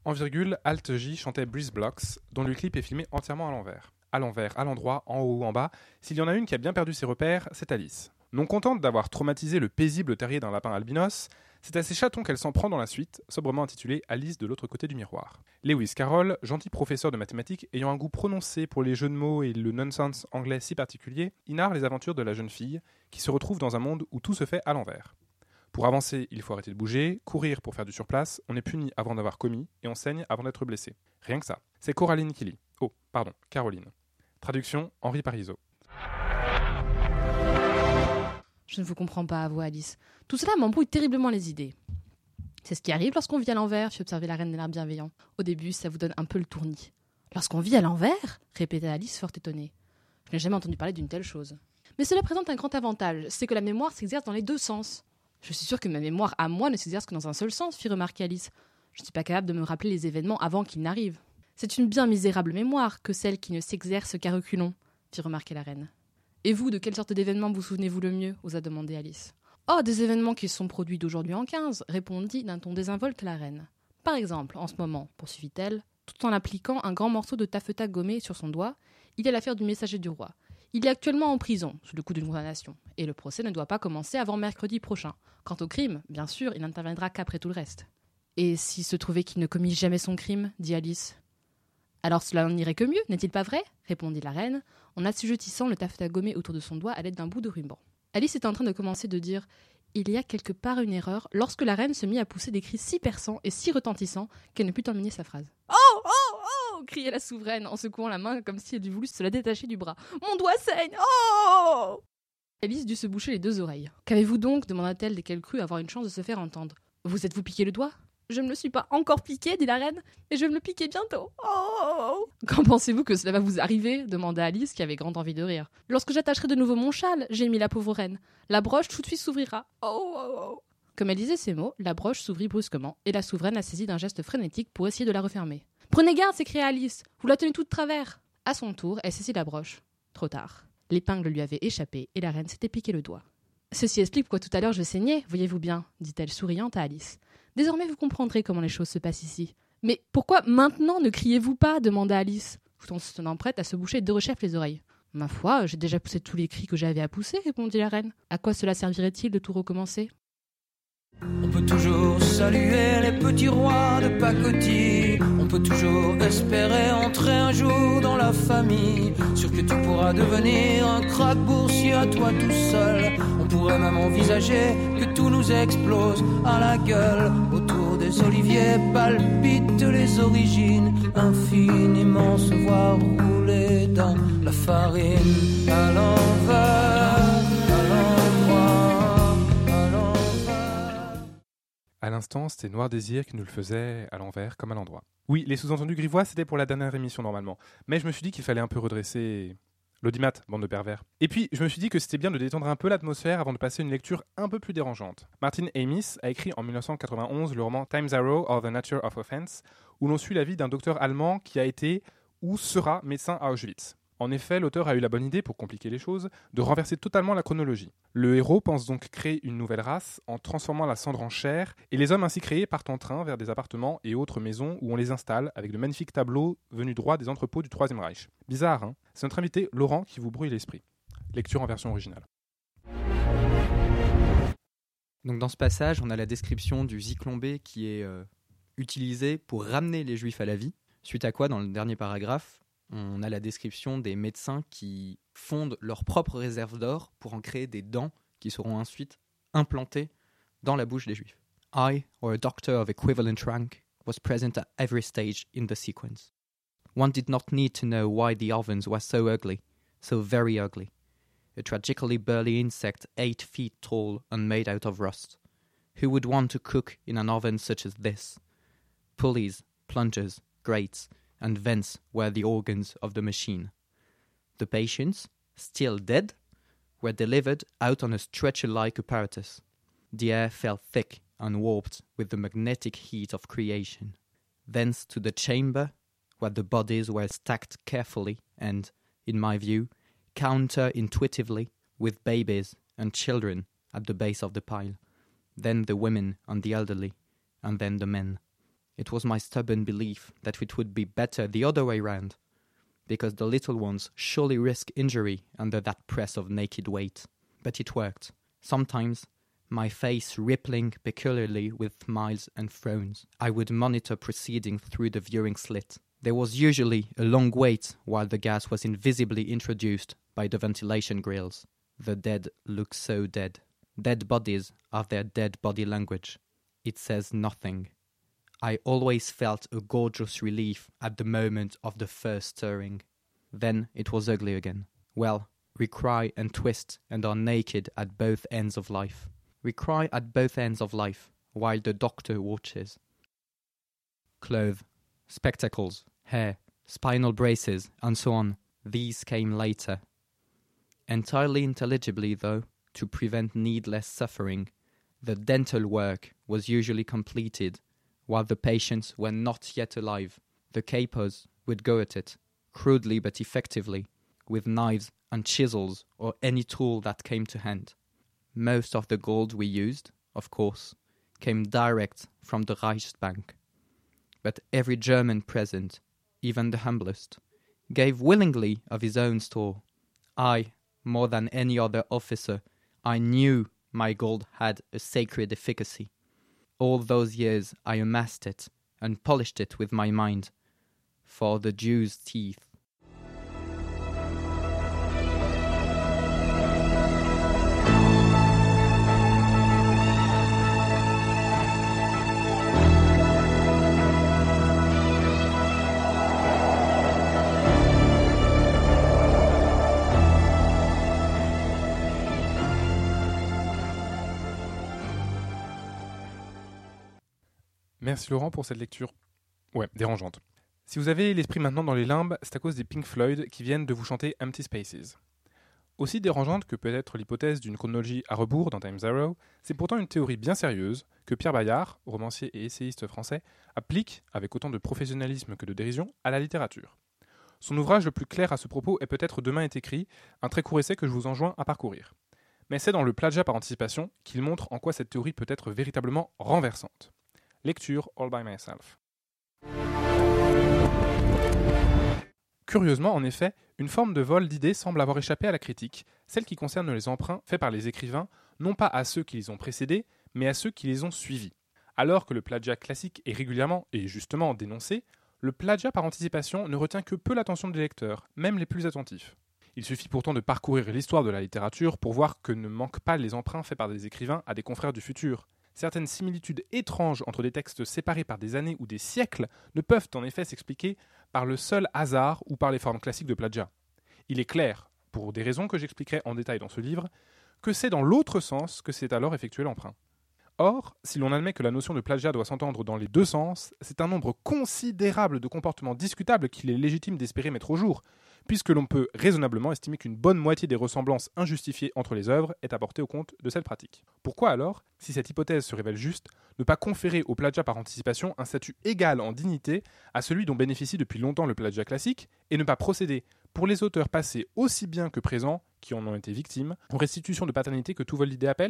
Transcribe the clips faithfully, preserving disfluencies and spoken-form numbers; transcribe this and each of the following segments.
En virgule, Alt J chantait Breeze Blocks, dont le clip est filmé entièrement à l'envers. À l'envers, à l'endroit, en haut ou en bas, s'il y en a une qui a bien perdu ses repères, c'est Alice. Non contente d'avoir traumatisé le paisible terrier d'un lapin albinos, c'est à ses chatons qu'elle s'en prend dans la suite, sobrement intitulée Alice de l'autre côté du miroir. Lewis Carroll, gentil professeur de mathématiques ayant un goût prononcé pour les jeux de mots et le nonsense anglais si particulier, y narre les aventures de la jeune fille qui se retrouve dans un monde où tout se fait à l'envers. Pour avancer, il faut arrêter de bouger, courir pour faire du surplace, on est puni avant d'avoir commis et on saigne avant d'être blessé. Rien que ça. C'est Coraline qui lit. Oh, pardon, Caroline. Traduction, Henri Parizeau. Je ne vous comprends pas, avoua Alice. Tout cela m'embrouille terriblement les idées. C'est ce qui arrive lorsqu'on vit à l'envers, fit observer la reine d'un air bienveillant. Au début, ça vous donne un peu le tournis. Lorsqu'on vit à l'envers ? Répéta Alice fort étonnée. Je n'ai jamais entendu parler d'une telle chose. Mais cela présente un grand avantage, c'est que la mémoire s'exerce dans les deux sens. Je suis sûre que ma mémoire à moi ne s'exerce que dans un seul sens, fit remarquer Alice. Je ne suis pas capable de me rappeler les événements avant qu'ils n'arrivent. C'est une bien misérable mémoire que celle qui ne s'exerce qu'à reculons, fit remarquer la reine. Et vous, de quelle sorte d'événements vous souvenez-vous le mieux ? Osa demander Alice. Oh, des événements qui sont produits d'aujourd'hui en quinze, répondit d'un ton désinvolte la reine. Par exemple, en ce moment, poursuivit-elle, tout en appliquant un grand morceau de taffetas gommé sur son doigt, il y a l'affaire du messager du roi. Il est actuellement en prison, sous le coup d'une condamnation, et le procès ne doit pas commencer avant mercredi prochain. Quant au crime, bien sûr, il n'interviendra qu'après tout le reste. Et s'il se trouvait qu'il ne commit jamais son crime, dit Alice. Alors cela n'irait que mieux, n'est-il pas vrai ? Répondit la reine, en assujettissant le taffetas gommé autour de son doigt à l'aide d'un bout de ruban. Alice était en train de commencer de dire « Il y a quelque part une erreur » lorsque la reine se mit à pousser des cris si perçants et si retentissants qu'elle ne put terminer sa phrase. « Oh, oh, oh !» criait la souveraine en secouant la main comme si elle eût voulu se la détacher du bras. « Mon doigt saigne ! Oh !» Alice dut se boucher les deux oreilles. « Qu'avez-vous donc » demanda-t-elle dès qu'elle crut avoir une chance de se faire entendre. « Vous êtes-vous piqué le doigt ?»« Je ne me le suis pas encore piqué, dit la reine, mais je vais me le piquer bientôt. Oh !»« Quand pensez-vous que cela va vous arriver ?» demanda Alice, qui avait grande envie de rire. « Lorsque j'attacherai de nouveau mon châle, gémit la pauvre reine. La broche tout de suite s'ouvrira. Oh, oh, oh !» Comme elle disait ces mots, la broche s'ouvrit brusquement, et la souveraine la saisit d'un geste frénétique pour essayer de la refermer. « Prenez garde !» s'écria Alice. « Vous la tenez toute travers !» À son tour, elle saisit la broche. Trop tard. L'épingle lui avait échappé, et la reine s'était piqué le doigt. « Ceci explique pourquoi tout à l'heure je saignais, voyez-vous bien, » dit-elle souriante à Alice. « Désormais vous comprendrez comment les choses se passent ici. »« Mais pourquoi maintenant ne criez-vous pas ?» demanda Alice, tout en se tenant prête à se boucher de rechef les oreilles. « Ma foi, j'ai déjà poussé tous les cris que j'avais à pousser, » répondit la reine. « À quoi cela servirait-il de tout recommencer ?» On peut toujours saluer les petits rois de pacotille. On peut toujours espérer entrer un jour dans la famille. Sûr que tu pourras devenir un crack boursier à toi tout seul. On pourrait même envisager que tout nous explose à la gueule. Autour des oliviers palpitent les origines. Infiniment se voir rouler dans la farine à l'envers. À l'instant, c'était Noir Désir qui nous le faisait à l'envers comme à l'endroit. Oui, les sous-entendus grivois, c'était pour la dernière émission normalement. Mais je me suis dit qu'il fallait un peu redresser l'audimat, bande de pervers. Et puis, je me suis dit que c'était bien de détendre un peu l'atmosphère avant de passer une lecture un peu plus dérangeante. Martin Amis a écrit en dix-neuf cent quatre-vingt-onze le roman Times Arrow or the Nature of Offense, où l'on suit la vie d'un docteur allemand qui a été ou sera médecin à Auschwitz. En effet, l'auteur a eu la bonne idée, pour compliquer les choses, de renverser totalement la chronologie. Le héros pense donc créer une nouvelle race en transformant la cendre en chair, et les hommes ainsi créés partent en train vers des appartements et autres maisons où on les installe avec de magnifiques tableaux venus droit des entrepôts du Troisième Reich. Bizarre, hein ? C'est notre invité Laurent qui vous brouille l'esprit. Lecture en version originale. Donc dans ce passage, on a la description du Zyklon B qui est euh, utilisé pour ramener les Juifs à la vie, suite à quoi, dans le dernier paragraphe, on a la description des médecins qui fondent leur propre réserve d'or pour en créer des dents qui seront ensuite implantées dans la bouche des Juifs. I, or a doctor of equivalent rank, was present at every stage in the sequence. One did not need to know why the ovens were so ugly, so very ugly. A tragically burly insect eight feet tall and made out of rust. Who would want to cook in an oven such as this? Pulleys, plungers, grates, and vents were the organs of the machine. The patients, still dead, were delivered out on a stretcher-like apparatus. The air felt thick and warped with the magnetic heat of creation. Thence to the chamber, where the bodies were stacked carefully and, in my view, counter-intuitively, with babies and children at the base of the pile. Then the women and the elderly, and then the men. It was my stubborn belief that it would be better the other way round, because the little ones surely risk injury under that press of naked weight. But it worked. Sometimes, my face rippling peculiarly with smiles and frowns, I would monitor proceedings through the viewing slit. There was usually a long wait while the gas was invisibly introduced by the ventilation grills. The dead look so dead. Dead bodies are their dead body language. It says nothing. I always felt a gorgeous relief at the moment of the first stirring. Then it was ugly again. Well, we cry and twist and are naked at both ends of life. We cry at both ends of life while the doctor watches. Clothes, spectacles, hair, spinal braces, and so on. These came later. Entirely intelligibly, though, to prevent needless suffering, the dental work was usually completed while the patients were not yet alive. The capers would go at it, crudely but effectively, with knives and chisels or any tool that came to hand. Most of the gold we used, of course, came direct from the Reichsbank. But every German present, even the humblest, gave willingly of his own store. I, more than any other officer, I knew my gold had a sacred efficacy. All those years I amassed it and polished it with my mind, for the Jew's teeth. Merci Laurent pour cette lecture, ouais, dérangeante. Si vous avez l'esprit maintenant dans les limbes, c'est à cause des Pink Floyd qui viennent de vous chanter Empty Spaces. Aussi dérangeante que peut être l'hypothèse d'une chronologie à rebours dans Time Zero, c'est pourtant une théorie bien sérieuse que Pierre Bayard, romancier et essayiste français, applique, avec autant de professionnalisme que de dérision, à la littérature. Son ouvrage le plus clair à ce propos est peut-être Demain est écrit, un très court essai que je vous enjoins à parcourir. Mais c'est dans le plagiat par anticipation qu'il montre en quoi cette théorie peut être véritablement renversante. Lecture All by Myself. Curieusement, en effet, une forme de vol d'idées semble avoir échappé à la critique, celle qui concerne les emprunts faits par les écrivains, non pas à ceux qui les ont précédés, mais à ceux qui les ont suivis. Alors que le plagiat classique est régulièrement et justement dénoncé, le plagiat par anticipation ne retient que peu l'attention des lecteurs, même les plus attentifs. Il suffit pourtant de parcourir l'histoire de la littérature pour voir que ne manquent pas les emprunts faits par des écrivains à des confrères du futur. Certaines similitudes étranges entre des textes séparés par des années ou des siècles ne peuvent en effet s'expliquer par le seul hasard ou par les formes classiques de plagiat. Il est clair, pour des raisons que j'expliquerai en détail dans ce livre, que c'est dans l'autre sens que s'est alors effectué l'emprunt. Or, si l'on admet que la notion de plagiat doit s'entendre dans les deux sens, c'est un nombre considérable de comportements discutables qu'il est légitime d'espérer mettre au jour, puisque l'on peut raisonnablement estimer qu'une bonne moitié des ressemblances injustifiées entre les œuvres est apportée au compte de cette pratique. Pourquoi alors, si cette hypothèse se révèle juste, ne pas conférer au plagiat par anticipation un statut égal en dignité à celui dont bénéficie depuis longtemps le plagiat classique, et ne pas procéder, pour les auteurs passés aussi bien que présents, qui en ont été victimes, aux restitutions de paternité que tout vol d'idée appelle ?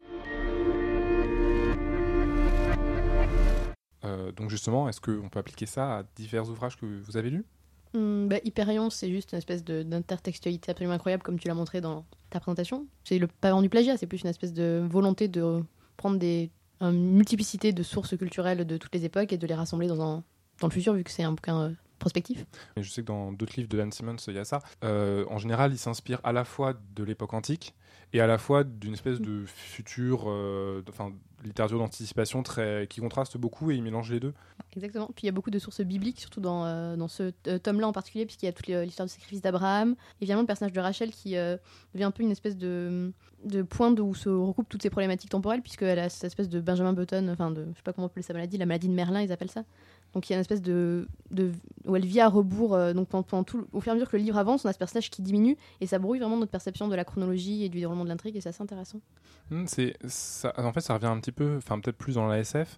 Euh, donc justement, est-ce qu'on peut appliquer ça à divers ouvrages que vous avez lus ? Hum, bah, Hyperion, c'est juste une espèce de, d'intertextualité absolument incroyable, comme tu l'as montré dans ta présentation. C'est le pas du plagiat, c'est plus une espèce de volonté de prendre des, une multiplicité de sources culturelles de toutes les époques et de les rassembler dans, un, dans le futur, vu que c'est un bouquin euh, prospectif. Et je sais que dans d'autres livres de Dan Simmons, il y a ça. Euh, en général, il s'inspire à la fois de l'époque antique et à la fois d'une espèce de futur, euh, enfin, littérature d'anticipation très, qui contraste beaucoup et il mélange les deux. Exactement. Puis il y a beaucoup de sources bibliques, surtout dans, euh, dans ce euh, tome-là en particulier, puisqu'il y a toute l'histoire du sacrifice d'Abraham. Évidemment, le personnage de Rachel qui euh, devient un peu une espèce de, de point où se recoupent toutes ces problématiques temporelles, puisqu'elle a cette espèce de Benjamin Button, enfin, de, je sais pas comment appeler sa maladie, la maladie de Merlin, ils appellent ça. Donc il y a une espèce de, de où elle vit à rebours, euh, donc pendant, pendant tout, au fur et à mesure que le livre avance, on a ce personnage qui diminue et ça brouille vraiment notre perception de la chronologie et du déroulement de l'intrigue et c'est assez intéressant. Mmh, c'est, ça, en fait, ça revient un petit peu, enfin peut-être plus dans la S F.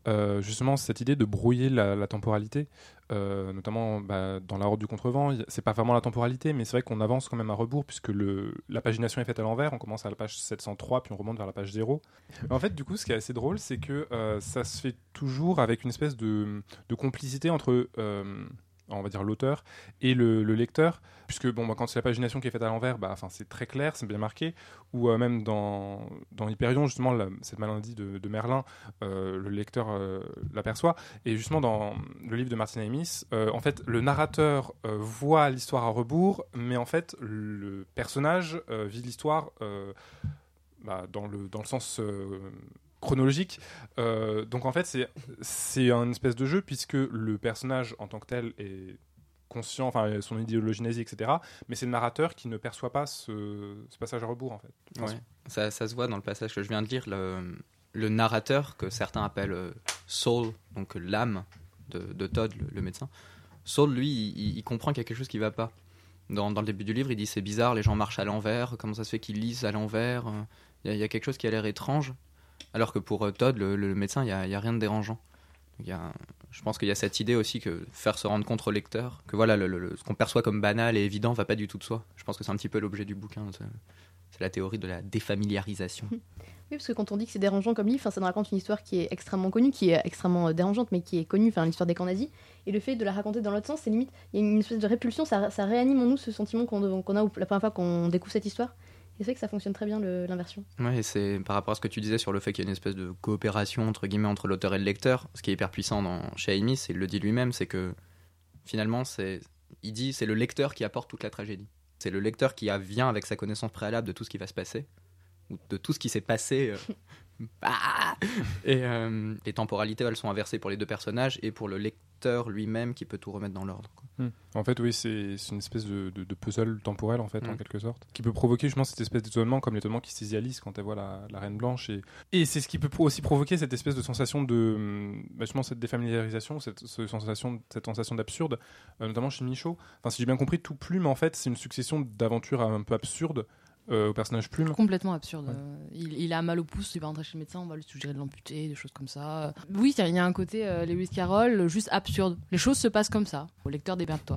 euh, justement cette idée de brouiller la, la temporalité, euh, notamment bah, dans La Horde du Contrevent. C'est pas vraiment la temporalité, mais c'est vrai qu'on avance quand même à rebours, puisque le, la pagination est faite à l'envers. On commence à la page sept cent trois, puis on remonte vers la page zéro. En fait, du coup, ce qui est assez drôle, c'est que euh, ça se fait toujours avec une espèce de, de complicité entre... Euh, on va dire l'auteur et le, le lecteur, puisque bon, bah, quand c'est la pagination qui est faite à l'envers, bah, c'est très clair, c'est bien marqué, ou euh, même dans, dans Hyperion, justement, la, cette maladie de, de Merlin, euh, le lecteur euh, l'aperçoit, et justement dans le livre de Martin Amis, euh, en fait, le narrateur euh, voit l'histoire à rebours, mais en fait, le personnage euh, vit l'histoire euh, bah, dans, le, dans le sens... Euh, chronologique. Euh, donc en fait, c'est, c'est un espèce de jeu puisque le personnage en tant que tel est conscient, enfin son idéologie nazie, et cetera. Mais c'est le narrateur qui ne perçoit pas ce, ce passage à rebours en fait. Ouais. Ça, ça se voit dans le passage que je viens de lire. Le, le narrateur, que certains appellent euh, Saul, donc l'âme de, de Todd, le, le médecin. Saul, lui, il, il comprend qu'il y a quelque chose qui ne va pas. Dans, dans le début du livre, il dit c'est bizarre, les gens marchent à l'envers, comment ça se fait qu'ils lisent à l'envers, il y, y a quelque chose qui a l'air étrange. Alors que pour Todd, le, le médecin, il n'y a, a rien de dérangeant. Y a, je pense qu'il y a cette idée aussi que faire se rendre compte au lecteur, que voilà, le, le, ce qu'on perçoit comme banal et évident ne va pas du tout de soi. Je pense que c'est un petit peu l'objet du bouquin. C'est, c'est la théorie de la défamiliarisation. Oui, parce que quand on dit que c'est dérangeant comme livre, ça nous raconte une histoire qui est extrêmement connue, qui est extrêmement dérangeante, mais qui est connue, enfin l'histoire des camps nazis. Et le fait de la raconter dans l'autre sens, c'est limite, il y a une espèce de répulsion, ça, ça réanime en nous ce sentiment qu'on, qu'on a la première fois qu'on découvre cette histoire. Et c'est vrai que ça fonctionne très bien le, l'inversion. Ouais, et c'est par rapport à ce que tu disais sur le fait qu'il y a une espèce de coopération entre guillemets entre l'auteur et le lecteur. Ce qui est hyper puissant dans, chez Amis, il le dit lui-même, c'est que finalement, c'est, il dit, c'est le lecteur qui apporte toute la tragédie. C'est le lecteur qui a, vient avec sa connaissance préalable de tout ce qui va se passer, ou de tout ce qui s'est passé. Euh, bah et euh, les temporalités, elles sont inversées pour les deux personnages et pour le lecteur lui-même qui peut tout remettre dans l'ordre. Mmh. En fait, oui, c'est, c'est une espèce de, de, de puzzle temporel, en fait, mmh. en quelque sorte, qui peut provoquer justement cette espèce d'étonnement, comme l'étonnement qui saisit Alice quand elle voit la, la Reine Blanche. Et, et c'est ce qui peut aussi provoquer cette espèce de sensation de... Bah, justement, cette défamiliarisation, cette, cette, sensation, cette sensation d'absurde, euh, notamment chez Michaud. Enfin, si j'ai bien compris, tout Plume, en fait, c'est une succession d'aventures un peu absurdes, Euh, au personnage Plume. Complètement absurde. Ouais. Euh, il, il a mal au pouce, il va rentrer chez le médecin, on va lui suggérer de l'amputer, des choses comme ça. Euh, oui, il y a un côté euh, Lewis Carroll juste absurde. Les choses se passent comme ça. Au lecteur, démerde-toi.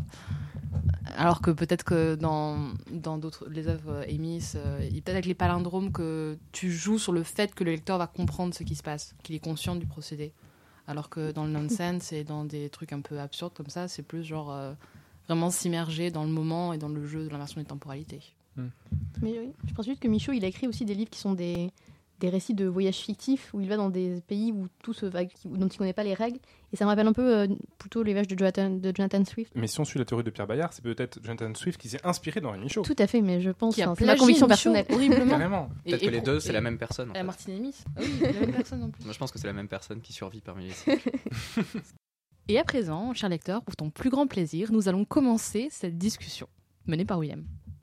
Alors que peut-être que dans, dans d'autres, les œuvres euh, Amis, euh, il peut-être avec les palindromes que tu joues sur le fait que le lecteur va comprendre ce qui se passe, qu'il est conscient du procédé. Alors que dans le nonsense et dans des trucs un peu absurdes comme ça, c'est plus genre euh, vraiment s'immerger dans le moment et dans le jeu de l'inversion des temporalités. Mmh. Mais oui, je pense juste que Michaud, il a écrit aussi des livres qui sont des, des récits de voyages fictifs où il va dans des pays où tout se va, dont il connaît pas les règles. Et ça me rappelle un peu euh, plutôt les voyages de Jonathan, de Jonathan Swift. Mais si on suit la théorie de Pierre Bayard, c'est peut-être Jonathan Swift qui s'est inspiré dans Michaud. Tout à fait, mais je pense Qui a enfin, c'est ma conviction personnelle. Horriblement. Carrément. Peut-être Et- que les et- deux, c'est et- la même personne. En La fait. Martine Amis. Ah oui, la même personne en plus. Moi, je pense que c'est la même personne qui survit parmi les siècles. Et à présent, cher lecteur, pour ton plus grand plaisir, nous allons commencer cette discussion menée par William.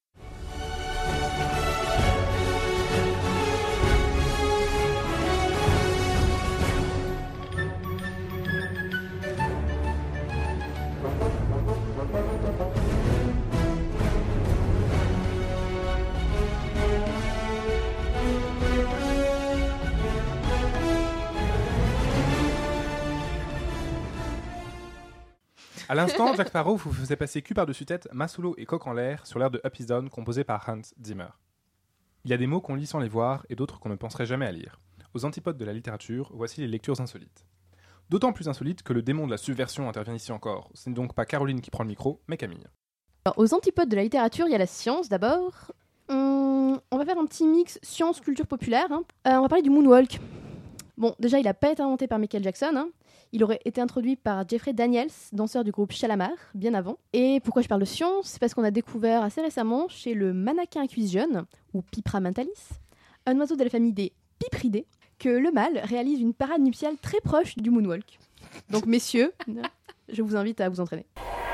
À l'instant, Jack Sparrow vous faisait passer cul par-dessus tête, Maslow et Coq en l'air sur l'air de Up is Down composé par Hans Zimmer. Il y a des mots qu'on lit sans les voir et d'autres qu'on ne penserait jamais à lire. Aux antipodes de la littérature, voici les lectures insolites. D'autant plus insolites que le démon de la subversion intervient ici encore. Ce n'est donc pas Caroline qui prend le micro, mais Camille. Alors, aux antipodes de la littérature, il y a la science d'abord. Hum, on va faire un petit mix science, culture populaire. Hein. Euh, on va parler du moonwalk. Bon, déjà, il n'a pas été inventé par Michael Jackson. Hein. Il aurait été introduit par Jeffrey Daniels, danseur du groupe Shalamar, bien avant. Et pourquoi je parle de science ? C'est parce qu'on a découvert assez récemment chez le Mannaquin Equus ou Pipra mentalis, un oiseau de la famille des Pipridés, que le mâle réalise une parade nuptiale très proche du moonwalk. Donc, messieurs, je vous invite à vous entraîner.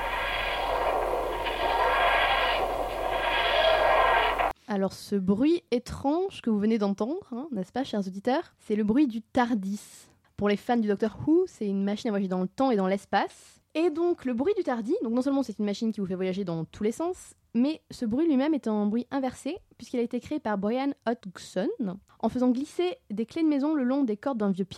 Alors, ce bruit étrange que vous venez d'entendre, hein, n'est-ce pas, chers auditeurs, c'est le bruit du TARDIS. Pour les fans du Doctor Who, c'est une machine à voyager dans le temps et dans l'espace. Et donc, le bruit du TARDIS, donc non seulement c'est une machine qui vous fait voyager dans tous les sens, mais ce bruit lui-même est un bruit inversé, puisqu'il a été créé par Brian Hodgson, en faisant glisser des clés de maison le long des cordes d'un vieux piano.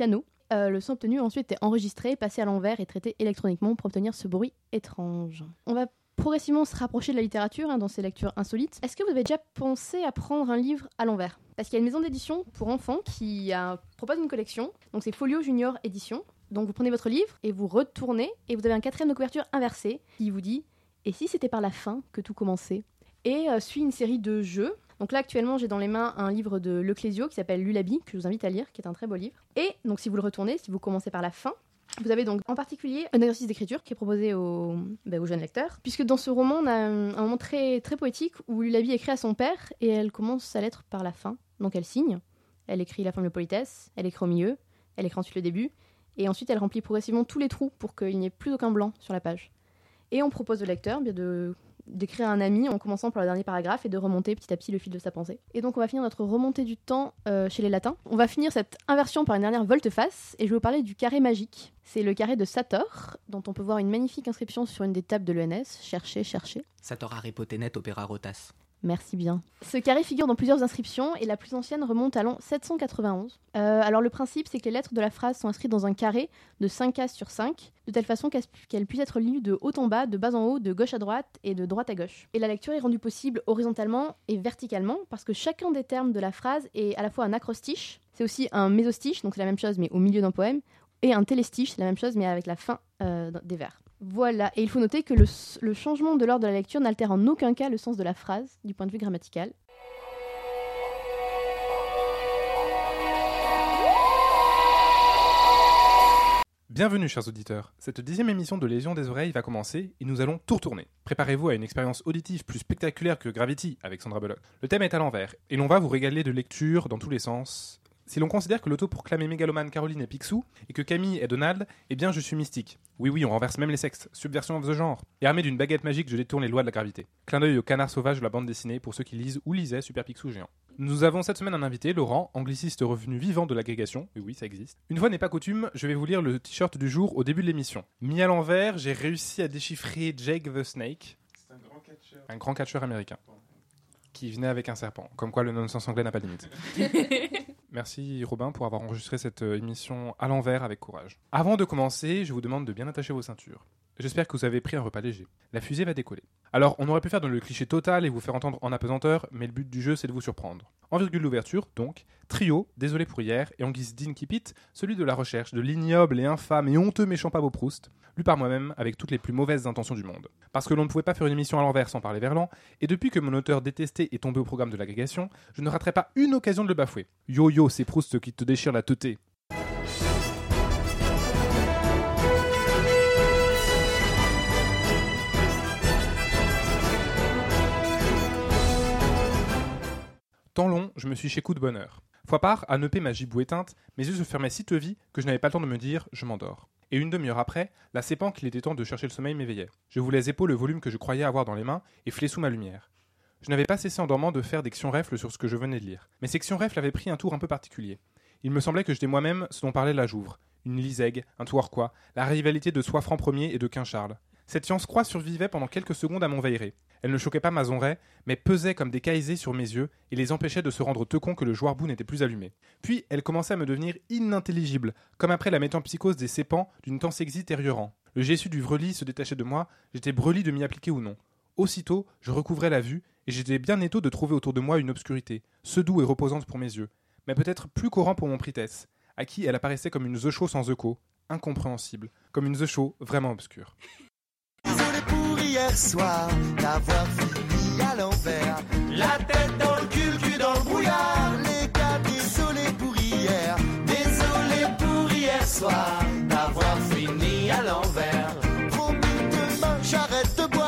Euh, le son obtenu ensuite est enregistré, passé à l'envers et traité électroniquement pour obtenir ce bruit étrange. On va progressivement se rapprocher de la littérature hein, dans ces lectures insolites. Est-ce que vous avez déjà pensé à prendre un livre à l'envers ? Parce qu'il y a une maison d'édition pour enfants qui a, propose une collection, donc c'est Folio Junior Édition. Donc vous prenez votre livre et vous retournez et vous avez un quatrième de couverture inversé qui vous dit « Et si c'était par la fin que tout commençait ?» Et euh, suit une série de jeux. Donc là actuellement j'ai dans les mains un livre de Leclésio qui s'appelle Lullaby, que je vous invite à lire, qui est un très beau livre. Et donc si vous le retournez, si vous commencez par la fin, vous avez donc en particulier un exercice d'écriture qui est proposé aux, ben, aux jeunes lecteurs, puisque dans ce roman, on a un, un moment très, très poétique où Lullaby écrit à son père et elle commence sa lettre par la fin. Donc elle signe, elle écrit la forme de politesse, elle écrit au milieu, elle écrit ensuite le début, et ensuite elle remplit progressivement tous les trous pour qu'il n'y ait plus aucun blanc sur la page. Et on propose au lecteur bien de... d'écrire à un ami en commençant par le dernier paragraphe et de remonter petit à petit le fil de sa pensée. Et donc on va finir notre remontée du temps euh, chez les latins. On va finir cette inversion par une dernière volte-face et je vais vous parler du carré magique. C'est le carré de Sator, dont on peut voir une magnifique inscription sur une des tables de l'E N S. Cherchez, cherchez. Sator Aripotenet Opera Rotas. Merci bien. Ce carré figure dans plusieurs inscriptions et la plus ancienne remonte à l'an sept cent quatre-vingt-onze. Euh, alors le principe, c'est que les lettres de la phrase sont inscrites dans un carré de cinq cases sur cinq, de telle façon qu'elles, qu'elles puissent être lues de haut en bas, de bas en haut, de gauche à droite et de droite à gauche. Et la lecture est rendue possible horizontalement et verticalement parce que chacun des termes de la phrase est à la fois un acrostiche, c'est aussi un mésostiche, donc c'est la même chose mais au milieu d'un poème, et un téléstiche, c'est la même chose mais avec la fin euh, des vers. Voilà, et il faut noter que le, le changement de l'ordre de la lecture n'altère en aucun cas le sens de la phrase, du point de vue grammatical. Bienvenue chers auditeurs, cette dixième émission de Lésion des oreilles va commencer et nous allons tout retourner. Préparez-vous à une expérience auditive plus spectaculaire que Gravity avec Sandra Bullock. Le thème est à l'envers et l'on va vous régaler de lectures dans tous les sens. Si l'on considère que l'autoproclamée mégalomane Caroline est Picsou et que Camille est Donald, eh bien je suis mystique. Oui oui, on renverse même les sexes, subversion of the genre. Et armé d'une baguette magique, je détourne les lois de la gravité. Clin d'œil au canard sauvage de la bande dessinée pour ceux qui lisent ou lisaient Super Picsou géant. Nous avons cette semaine un invité, Laurent, angliciste revenu vivant de l'agrégation. Oui oui, ça existe. Une fois n'est pas coutume, je vais vous lire le t-shirt du jour au début de l'émission. Mis à l'envers, j'ai réussi à déchiffrer Jake the Snake. C'est un grand catcheur. Un grand catcheur américain. Qui venait avec un serpent. Comme quoi le nonsense anglais n'a pas de limite. Merci Robin pour avoir enregistré cette émission à l'envers avec courage. Avant de commencer, je vous demande de bien attacher vos ceintures. J'espère que vous avez pris un repas léger. La fusée va décoller. Alors, on aurait pu faire dans le cliché total et vous faire entendre en apesanteur, mais le but du jeu, c'est de vous surprendre. En virgule d'ouverture, donc, trio, désolé pour hier, et en guise d'incipit, celui de la recherche de l'ignoble et infâme et honteux méchant Pablo Proust, lu par moi-même avec toutes les plus mauvaises intentions du monde. Parce que l'on ne pouvait pas faire une émission à l'envers sans parler Verlan, et depuis que mon auteur détesté est tombé au programme de l'agrégation, je ne raterai pas une occasion de le bafouer. Yo yo, c'est Proust qui te déchire la teuté. Temps long, je me suis chez coup de bonheur. Fois part, à neuper ma gibou éteinte, mes yeux se fermaient si tevis que je n'avais pas le temps de me dire « je m'endors ». Et une demi-heure après, la sépant qu'il était temps de chercher le sommeil m'éveillait. Je voulais épauler le volume que je croyais avoir dans les mains et flé sous ma lumière. Je n'avais pas cessé en dormant de faire des xion-rèfles sur ce que je venais de lire. Mais ces xion-rèfles avaient pris un tour un peu particulier. Il me semblait que j'étais moi-même ce dont parlait la Jouvre. Une Lisègue, un Tourcoing, la rivalité de Soifranc Ier et de Quint-Charles. Cette science croix survivait pendant quelques secondes à mon veilleret. Elle ne choquait pas ma zonraie, mais pesait comme des caïsés sur mes yeux et les empêchait de se rendre teucons que le jouarbou n'était plus allumé. Puis elle commençait à me devenir inintelligible, comme après la métampsychose des sépans d'une tansexie tériorant. Le gessu du vreli se détachait de moi, j'étais breli de m'y appliquer ou non. Aussitôt, je recouvrais la vue, et j'étais bien étau de trouver autour de moi une obscurité, ce doux et reposante pour mes yeux, mais peut-être plus courant pour mon pritesse, à qui elle apparaissait comme une Zeucho sans Zeuco, incompréhensible, comme une Zeucho vraiment obscure. Désolé pour hier soir, d'avoir fini à l'envers. La tête dans le cul, le cul dans le brouillard. Les gars, désolé pour hier. Désolé pour hier soir, d'avoir fini à l'envers. Promis demain, j'arrête de boire.